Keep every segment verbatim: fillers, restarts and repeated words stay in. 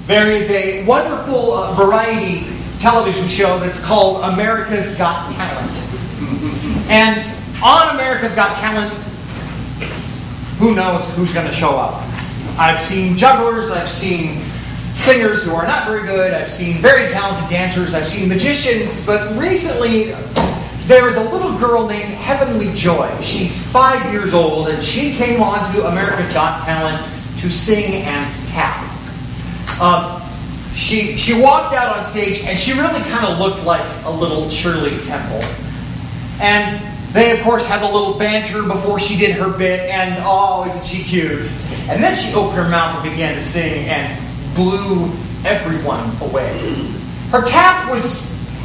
There is a wonderful uh, variety television show that's called America's Got Talent. And on America's Got Talent, who knows who's going to show up? I've seen jugglers, I've seen singers who are not very good, I've seen very talented dancers, I've seen magicians, but recently there is a little girl named Heavenly Joy. She's five years old, and she came on to America's Got Talent to sing and to tap. Um, she she walked out on stage, and she really kind of looked like a little Shirley Temple. And they, of course, had a little banter before she did her bit, and oh, isn't she cute? And then she opened her mouth and began to sing and blew everyone away. Her tap was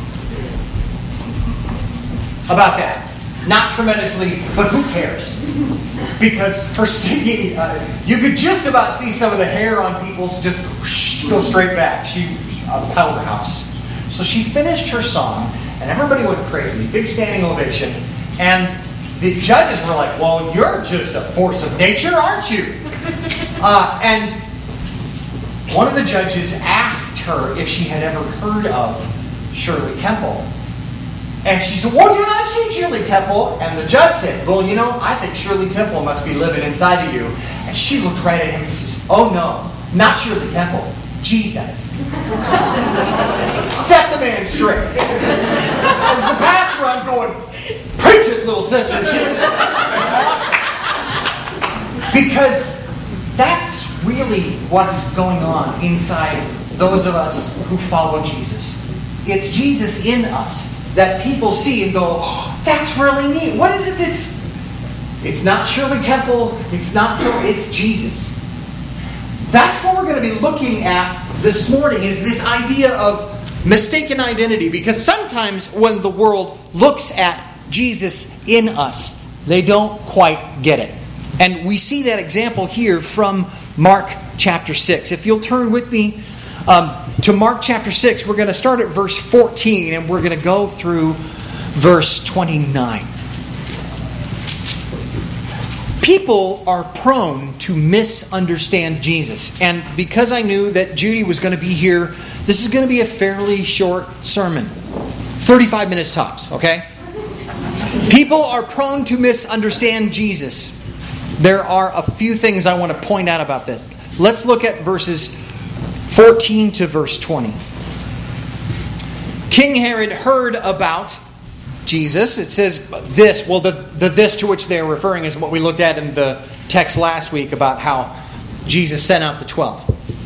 about that. Not tremendously, but who cares? Because her singing, uh, you could just about see some of the hair on people's just whoosh, go straight back. She a powerhouse. So she finished her song, and everybody went crazy. Big standing ovation. And the judges were like, well, you're just a force of nature, aren't you? Uh, and one of the judges asked her if she had ever heard of Shirley Temple. And she said, well, yeah, I've seen Shirley Temple. And the judge said, well, you know, I think Shirley Temple must be living inside of you. And she looked right at him and says, oh, no, not Shirley Temple, Jesus. Set the man straight. As the pastor, I'm going, preach it, little sister. She was awesome. Because that's really what's going on inside those of us who follow Jesus. It's Jesus in us that people see and go, oh, that's really neat. What is it that's... It's not Shirley Temple. It's not so... It's Jesus. That's what we're going to be looking at this morning, is this idea of mistaken identity. Because sometimes when the world looks at Jesus in us, they don't quite get it. And we see that example here from Mark chapter six. If you'll turn with me um, to Mark chapter six, we're going to start at verse fourteen and we're going to go through verse twenty-nine. People are prone to misunderstand Jesus. And because I knew that Judy was going to be here, this is going to be a fairly short sermon. thirty-five minutes tops, okay? People are prone to misunderstand Jesus. There are a few things I want to point out about this. Let's look at verses fourteen to verse twenty. King Herod heard about Jesus. It says this. Well, the, the this to which they're referring is what we looked at in the text last week about how Jesus sent out the twelve.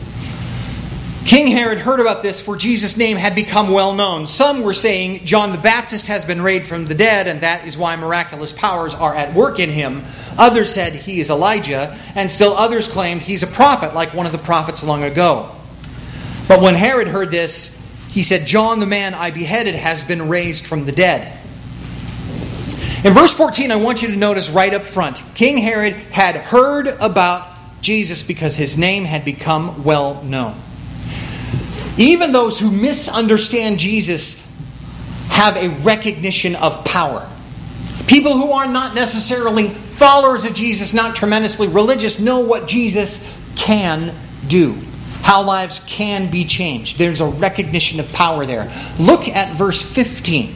King Herod heard about this, for Jesus' name had become well known. Some were saying John the Baptist has been raised from the dead, and that is why miraculous powers are at work in him. Others said he is Elijah, and still others claimed he's a prophet, like one of the prophets long ago. But when Herod heard this, he said, John the man I beheaded has been raised from the dead. In verse fourteen, I want you to notice right up front, King Herod had heard about Jesus because his name had become well known. Even those who misunderstand Jesus have a recognition of power. People who are not necessarily followers of Jesus, not tremendously religious, know what Jesus can do. How lives can be changed. There's a recognition of power there. Look at verse fifteen.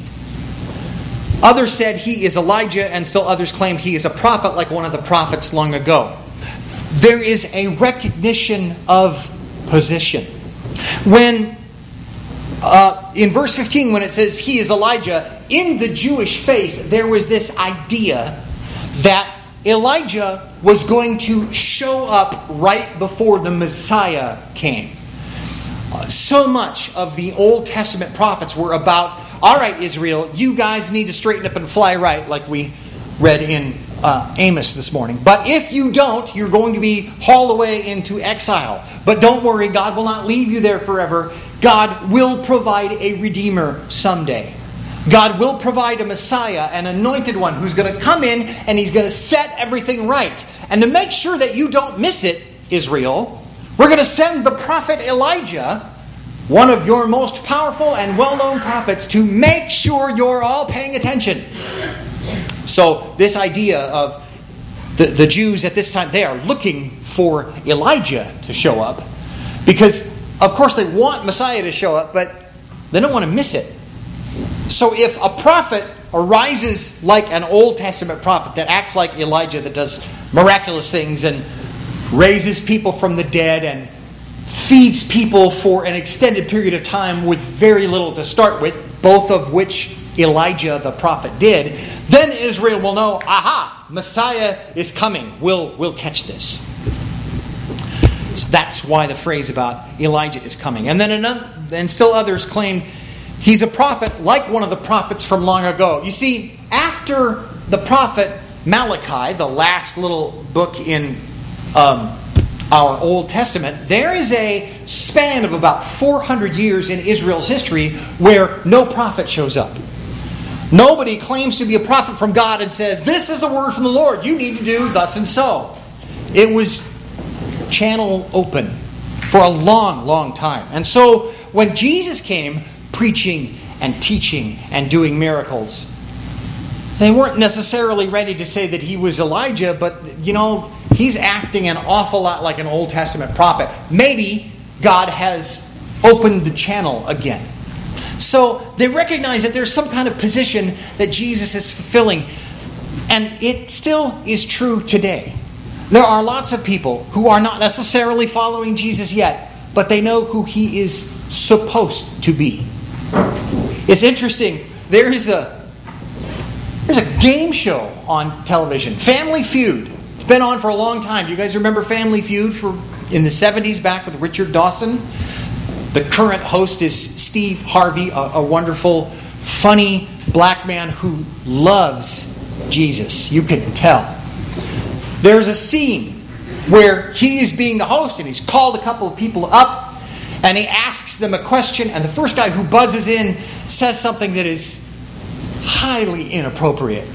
Others said he is Elijah, and still others claimed he is a prophet, like one of the prophets long ago. There is a recognition of position. When, uh, in verse fifteen, when it says he is Elijah, in the Jewish faith, there was this idea that Elijah was going to show up right before the Messiah came. Uh, so much of the Old Testament prophets were about, all right, Israel, you guys need to straighten up and fly right, like we read in uh, Amos this morning. But if you don't, you're going to be hauled away into exile. But don't worry, God will not leave you there forever. God will provide a Redeemer someday. God will provide a Messiah, an anointed one, who's going to come in and he's going to set everything right. And to make sure that you don't miss it, Israel, we're going to send the prophet Elijah, one of your most powerful and well-known prophets, to make sure you're all paying attention. So this idea of the, the Jews at this time, they are looking for Elijah to show up because of course, they want Messiah to show up, but they don't want to miss it. So if a prophet arises like an Old Testament prophet that acts like Elijah, that does miraculous things and raises people from the dead and feeds people for an extended period of time with very little to start with, both of which Elijah the prophet did, then Israel will know, aha, Messiah is coming. We'll, we'll catch this. So that's why the phrase about Elijah is coming. And then another, and still others claim he's a prophet like one of the prophets from long ago. You see, after the prophet Malachi, the last little book in um, our Old Testament, there is a span of about four hundred years in Israel's history where no prophet shows up. Nobody claims to be a prophet from God and says, this is the word from the Lord. You need to do thus and so. It was channel open for a long, long time. And so when Jesus came preaching and teaching and doing miracles, they weren't necessarily ready to say that he was Elijah, but, you know, he's acting an awful lot like an Old Testament prophet. Maybe God has opened the channel again. So they recognize that there's some kind of position that Jesus is fulfilling. And it still is true today. There are lots of people who are not necessarily following Jesus yet, but they know who he is supposed to be. It's interesting. There is a there's a game show on television, Family Feud. It's been on for a long time. Do you guys remember Family Feud for in the seventies, back with Richard Dawson? The current host is Steve Harvey, a, a wonderful, funny black man who loves Jesus. You can tell. There's a scene where he is being the host and he's called a couple of people up and he asks them a question, and the first guy who buzzes in says something that is highly inappropriate.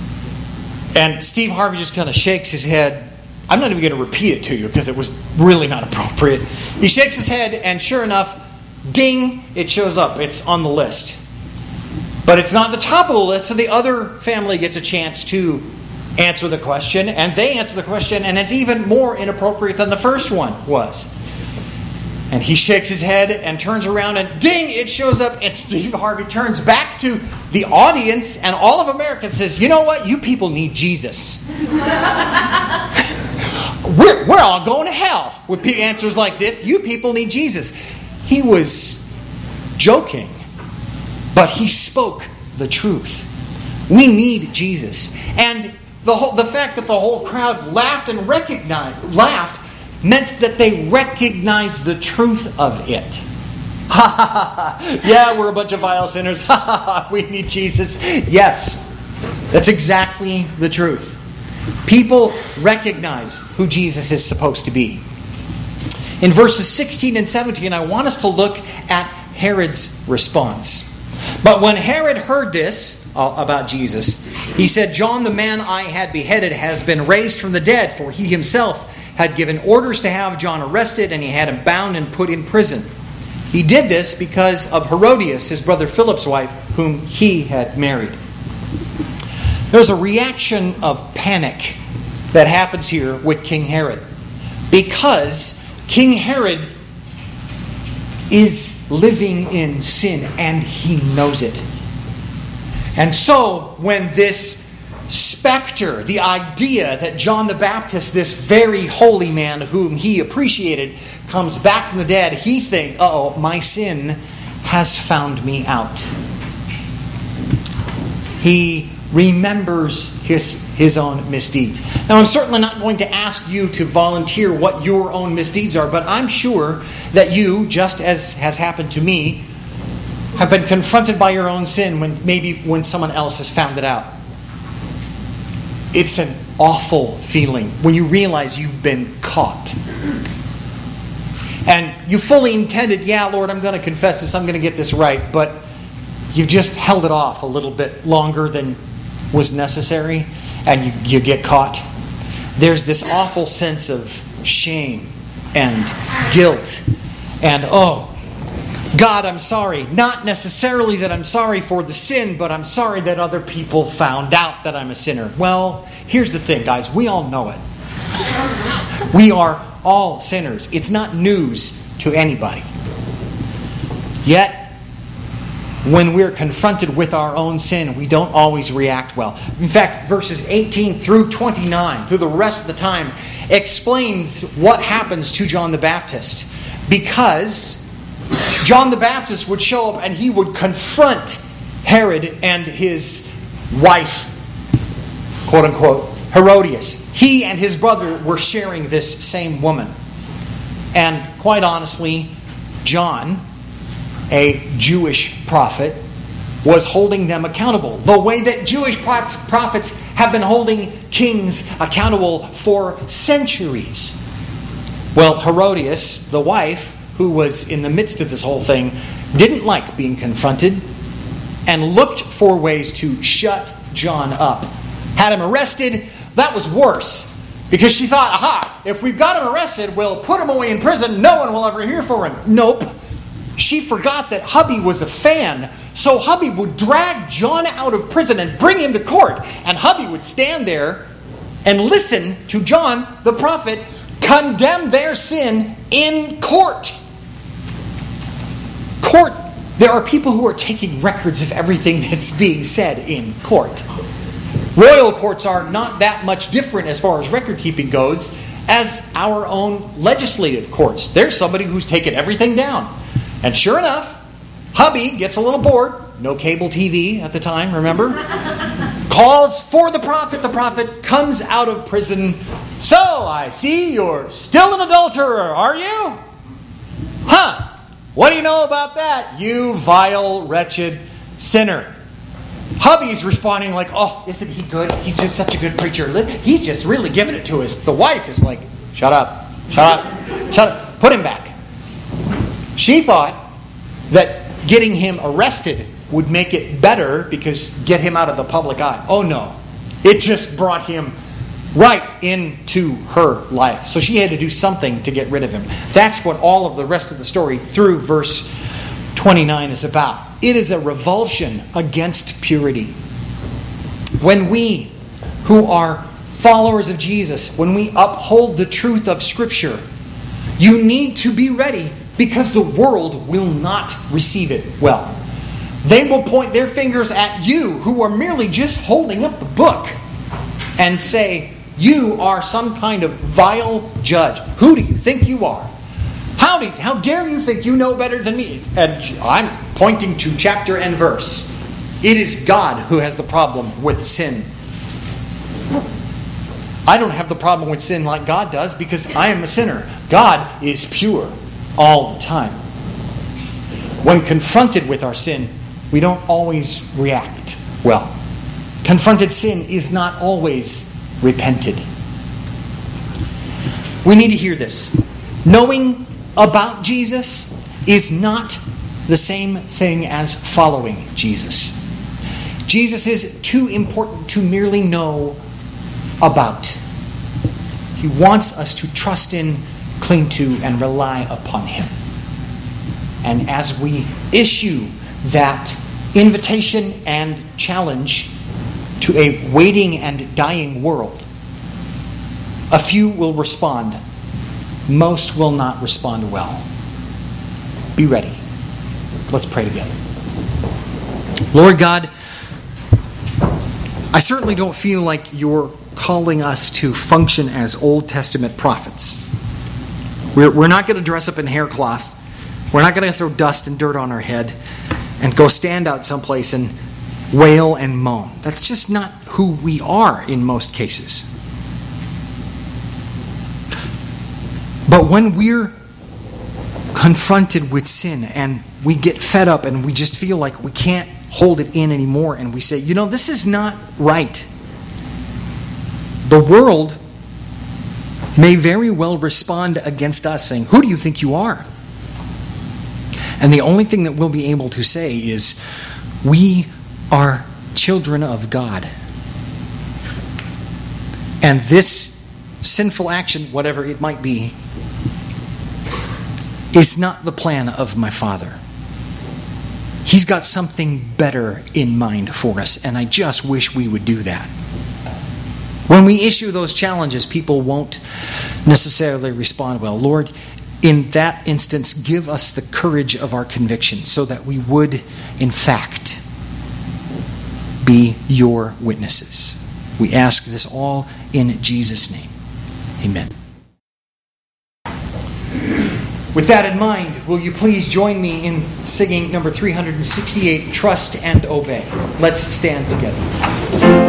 And Steve Harvey just kind of shakes his head. I'm not even going to repeat it to you because it was really not appropriate. He shakes his head and sure enough, ding, it shows up. It's on the list. But it's not the top of the list, so the other family gets a chance to answer the question, and they answer the question, and it's even more inappropriate than the first one was. And he shakes his head and turns around and ding, it shows up, and Steve Harvey turns back to the audience and all of America and says, you know what? You people need Jesus. we're, we're all going to hell with answers like this. You people need Jesus. He was joking, but he spoke the truth. We need Jesus. And The whole, the fact that the whole crowd laughed and recognized, laughed meant that they recognized the truth of it. Ha ha ha! Yeah, we're a bunch of vile sinners. Ha ha ha! We need Jesus. Yes, that's exactly the truth. People recognize who Jesus is supposed to be. In verses sixteen and seventeen, I want us to look at Herod's response. But when Herod heard this about Jesus, he said, John, the man I had beheaded, has been raised from the dead, for he himself had given orders to have John arrested, and he had him bound and put in prison. He did this because of Herodias, his brother Philip's wife, whom he had married. There's a reaction of panic that happens here with King Herod, because King Herod is living in sin, and he knows it. And so, when this specter, the idea that John the Baptist, this very holy man whom he appreciated, comes back from the dead, he thinks, uh-oh, my sin has found me out. He remembers his, his own misdeed. Now, I'm certainly not going to ask you to volunteer what your own misdeeds are, but I'm sure that you, just as has happened to me, have been confronted by your own sin when maybe when someone else has found it out. It's an awful feeling when you realize you've been caught. And you fully intended, yeah, Lord, I'm going to confess this, I'm going to get this right, but you've just held it off a little bit longer than was necessary, and you, you get caught. There's this awful sense of shame and guilt and, oh, God, I'm sorry. Not necessarily that I'm sorry for the sin, but I'm sorry that other people found out that I'm a sinner. Well, here's the thing, guys. We all know it. We are all sinners. It's not news to anybody. Yet, when we're confronted with our own sin, we don't always react well. In fact, verses eighteen through twenty-nine, through the rest of the time, explains what happens to John the Baptist. Because John the Baptist would show up and he would confront Herod and his wife, quote unquote, Herodias. He and his brother were sharing this same woman. And quite honestly, John, a Jewish prophet, was holding them accountable. The way that Jewish prophets have been holding kings accountable for centuries. Well, Herodias, the wife, who was in the midst of this whole thing, didn't like being confronted and looked for ways to shut John up. Had him arrested. That was worse. Because she thought, aha, if we've got him arrested, we'll put him away in prison. No one will ever hear from him. Nope. She forgot that hubby was a fan. So hubby would drag John out of prison and bring him to court. And hubby would stand there and listen to John, the prophet, condemn their sin in court. Court, there are people who are taking records of everything that's being said in court. Royal courts are not that much different as far as record keeping goes as our own legislative courts. There's somebody who's taken everything down. And sure enough, hubby gets a little bored. No cable T V at the time, remember? Calls for the prophet. The prophet comes out of prison. So, I see you're still an adulterer, are you? Huh. What do you know about that, you vile, wretched sinner? Hubby's responding like, oh, isn't he good? He's just such a good preacher. He's just really giving it to us. The wife is like, shut up, shut up, shut up. Put him back. She thought that getting him arrested would make it better because get him out of the public eye. Oh no. It just brought him right into her life. So she had to do something to get rid of him. That's what all of the rest of the story through verse twenty-nine is about. It is a revulsion against purity. When we, who are followers of Jesus, when we uphold the truth of Scripture, you need to be ready because the world will not receive it well. They will point their fingers at you who are merely just holding up the book and say, you are some kind of vile judge. Who do you think you are? How, do, how dare you think you know better than me? And I'm pointing to chapter and verse. It is God who has the problem with sin. I don't have the problem with sin like God does because I am a sinner. God is pure all the time. When confronted with our sin, we don't always react well. Confronted sin is not always repented. We need to hear this. Knowing about Jesus is not the same thing as following Jesus. Jesus is too important to merely know about. He wants us to trust in, cling to, and rely upon Him. And as we issue that invitation and challenge to a waiting and dying world, a few will respond. Most will not respond well. Be ready. Let's pray together. Lord God, I certainly don't feel like you're calling us to function as Old Testament prophets. We're, we're not going to dress up in haircloth. We're not going to throw dust and dirt on our head and go stand out someplace and wail and moan. That's just not who we are in most cases. But when we're confronted with sin and we get fed up and we just feel like we can't hold it in anymore and we say, you know, this is not right. The world may very well respond against us saying, who do you think you are? And the only thing that we'll be able to say is, we are children of God. And this sinful action, whatever it might be, is not the plan of my Father. He's got something better in mind for us, and I just wish we would do that. When we issue those challenges, people won't necessarily respond well. Lord, in that instance, give us the courage of our conviction so that we would, in fact, be your witnesses. We ask this all in Jesus' name. Amen. With that in mind, will you please join me in singing number three hundred sixty-eight, Trust and Obey. Let's stand together.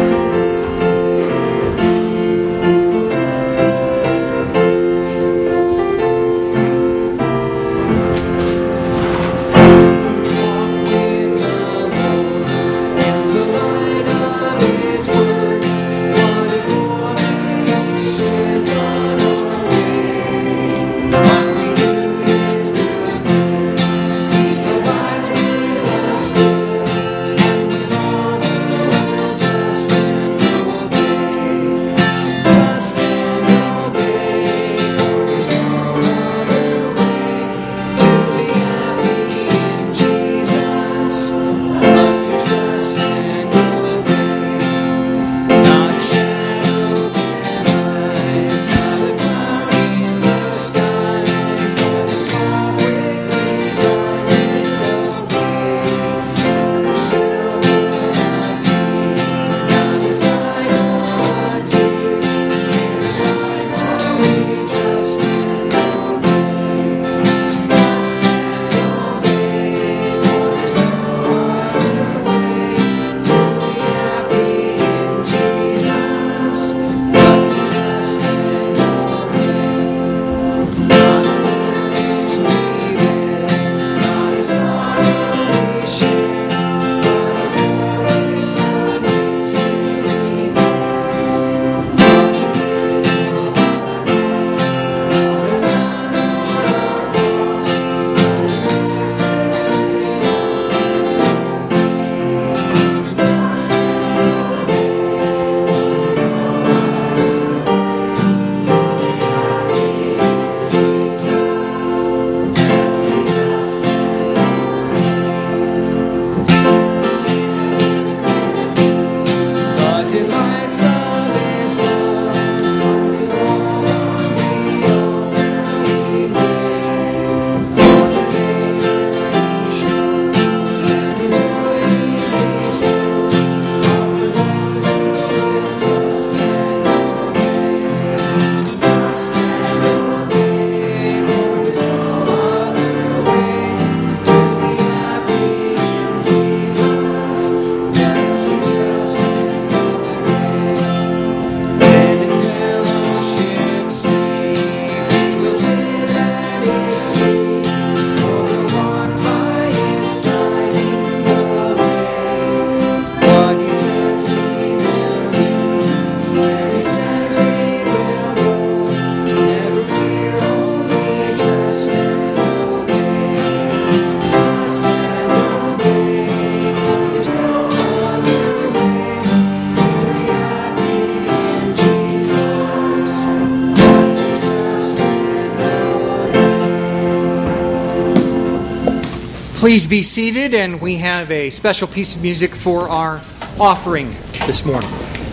Please be seated, and we have a special piece of music for our offering this morning.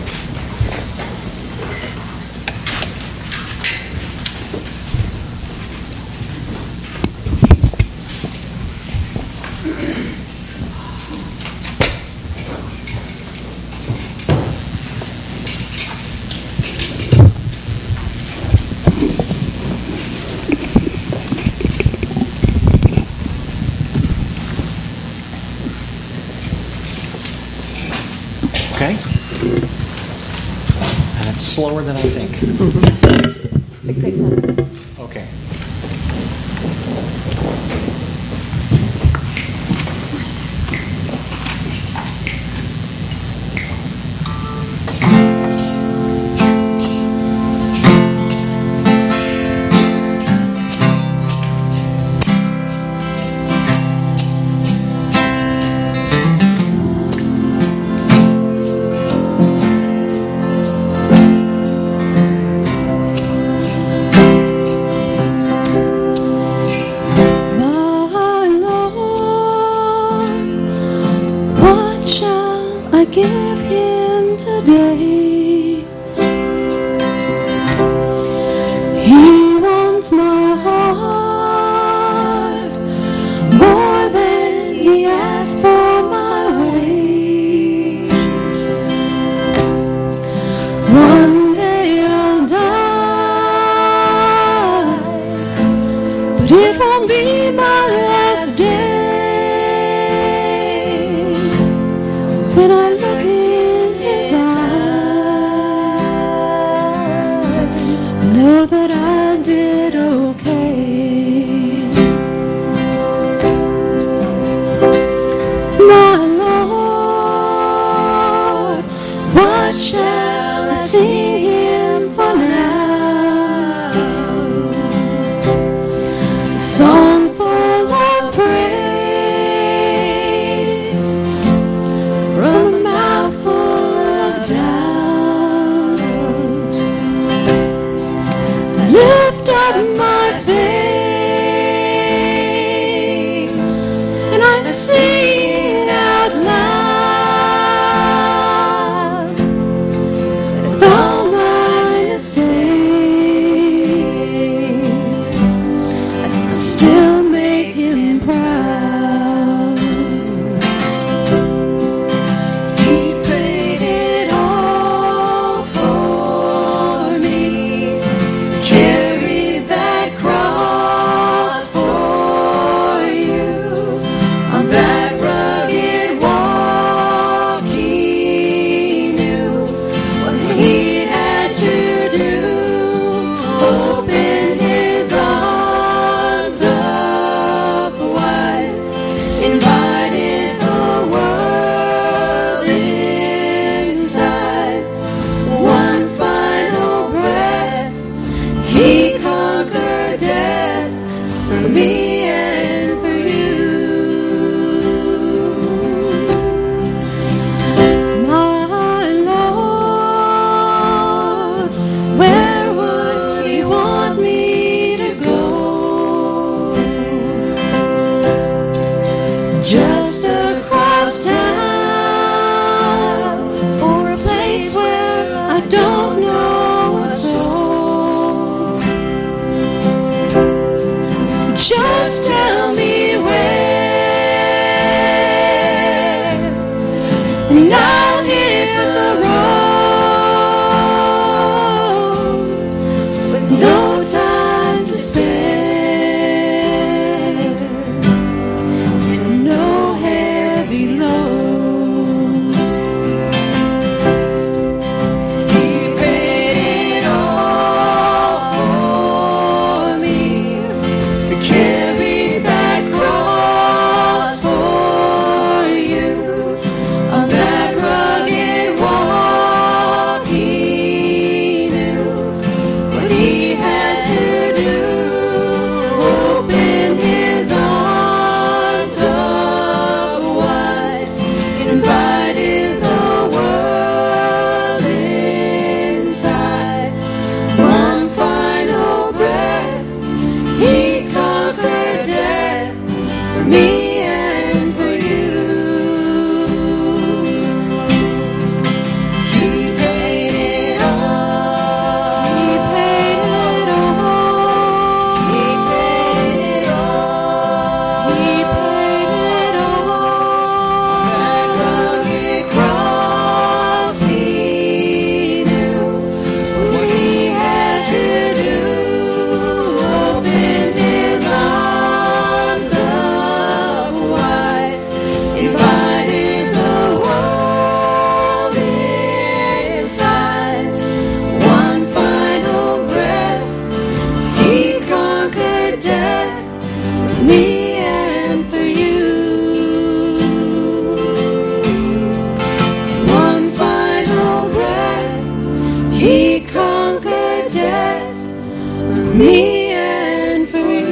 Okay? And it's slower than I think. Mm-hmm. Okay. just across town, or a place where I don't know a soul. Just tell me where, and I'll hit the road with no time to spare and no heavy load. He paid it all for me to carry that cross for you. On that rugged walk, he knew what he had to do. Open his arms up wide, invited the world inside. One final breath, he conquered death for me and for you. He paid it all. He paid it all. He paid it all. He paid it all. That rugged cross, he knew what he had to do. Opened his arms up wide, invited the world inside. One final breath, he conquered death for me and for you. One final breath, he conquered death for me and for you.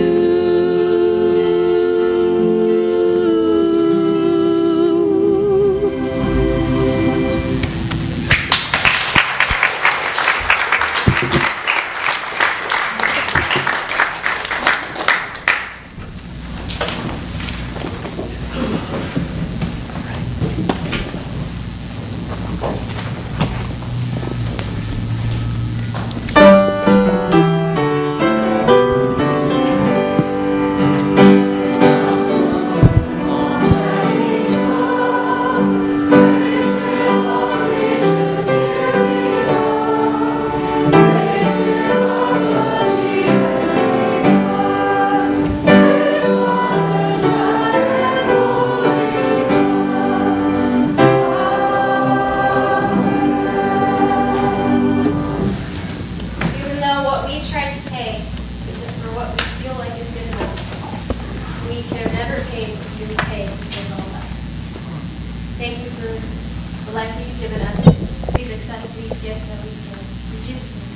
Even though what we try to pay is just for what we feel like is good enough, we can never pay what you pay to save all of us. Thank you for the life that you've given us. Please accept these gifts that we can. In Jesus' name.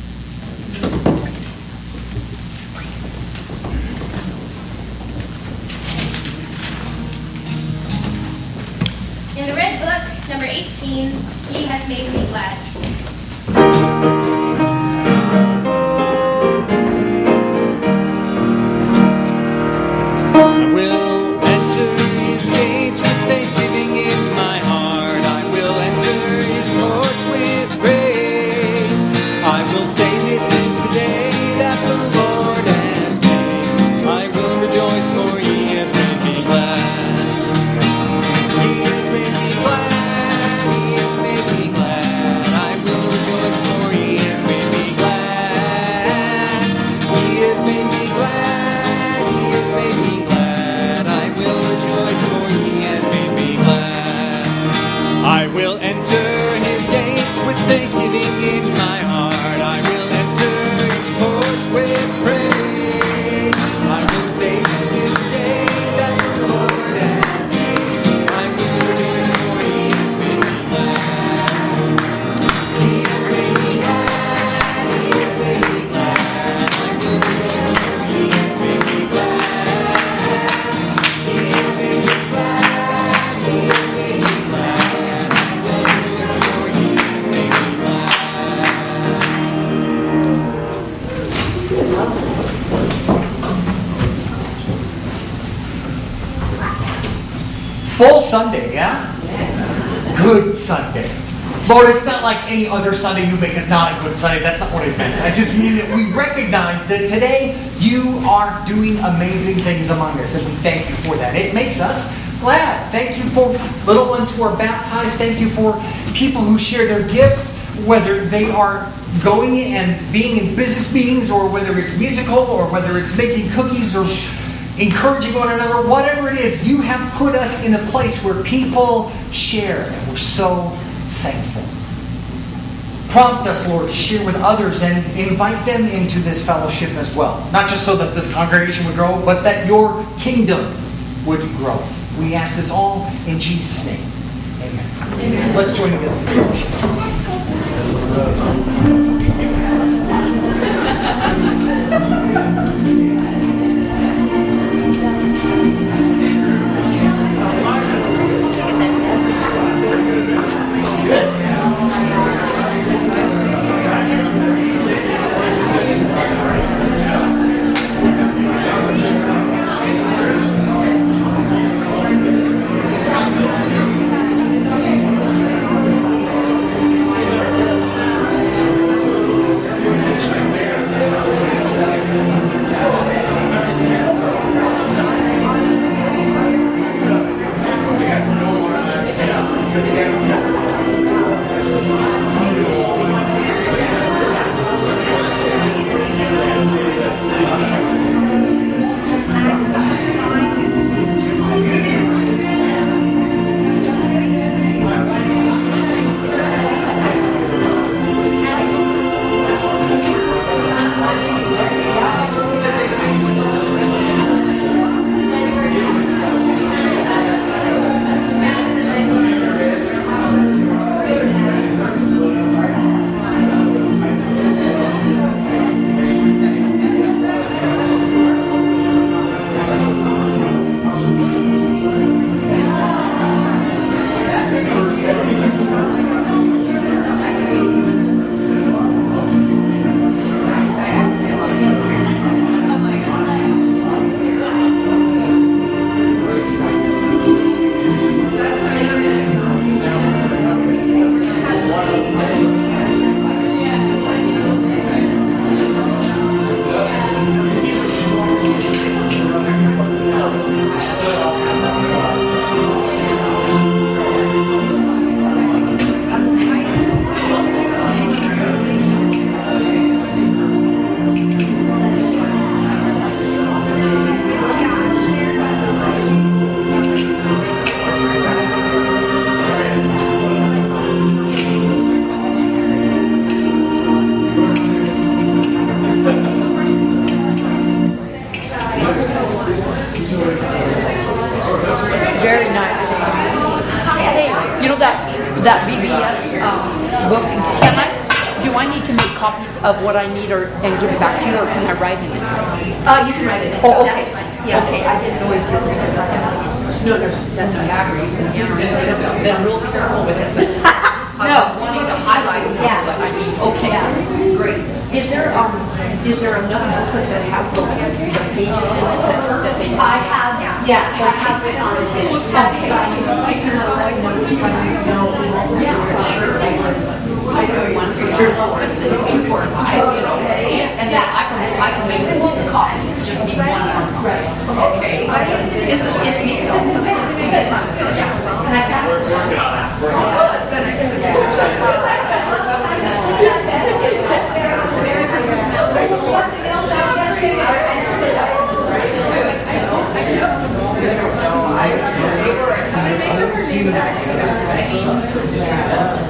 In the Red Book, number eighteen, He Has Made Me Glad. I will enter his gates with thanksgiving in my heart. I will enter his courts with praise. I will say this is the day that the Lord has made. I will rejoice, for he has made me glad. He has made me glad. He has made me glad. I Full Sunday, yeah? Good Sunday. Lord, it's not like any other Sunday you make is not a good Sunday. That's not what I meant. I just mean that we recognize that today you are doing amazing things among us, and we thank you for that. It makes us glad. Thank you for little ones who are baptized. Thank you for people who share their gifts, whether they are going and being in business meetings, or whether it's musical, or whether it's making cookies, or encouraging one another. Whatever it is, you have put us in a place where people share, and we're so thankful. Prompt us, Lord, to share with others and invite them into this fellowship as well. Not just so that this congregation would grow, but that your kingdom would grow. We ask this all in Jesus' name. Amen. Amen. Let's join together in fellowship. Of what I need, or and give it back to you, or can I write it? Uh, you can write it. Oh, okay. That's fine. Yeah. Okay, I didn't know if you were going to write it. No, there's that's a matter. You can I've been real careful with it, but I'm wanting to highlight Yeah. what I need. Okay, Yeah. great. Is there um is there another booklet that has those the pages in it that, that they? I have. Yeah, I have it on this. Okay. I can like one which ones know. Yeah, sure. I know one picture four, and two, four, and five, you know, and then I can I can make the copies. Just need one more. Okay, it's it's neat though. I